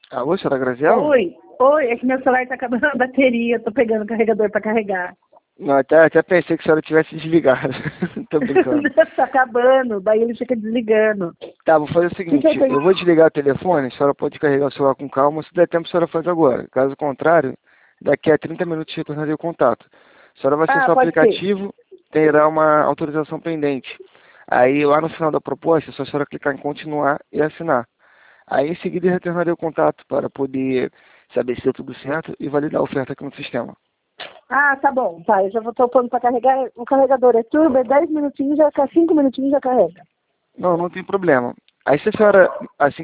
Alô, senhora Graziela? Oi, é que meu celular tá acabando a bateria, tô pegando o carregador pra carregar. Não, até pensei que a senhora tivesse desligado. Tô brincando. Tá acabando, daí ele fica desligando. Tá, vou fazer o seguinte, eu vou desligar o telefone, a senhora pode carregar o celular com calma, se der tempo a senhora faz agora. Caso contrário, daqui a 30 minutos retornarei o contato. A senhora vai acessar o Pode ser. aplicativo, terá uma autorização pendente. Aí lá no final da proposta, é só a senhora clicar em continuar e assinar. Aí em seguida eu retornarei o contato para poder saber se deu tudo certo e validar a oferta aqui no sistema. Tá bom, tá, eu já vou pondo pra carregar. O carregador é turbo, é 10 minutinhos, 5 minutinhos já carrega. Não tem problema. Aí se a senhora, assim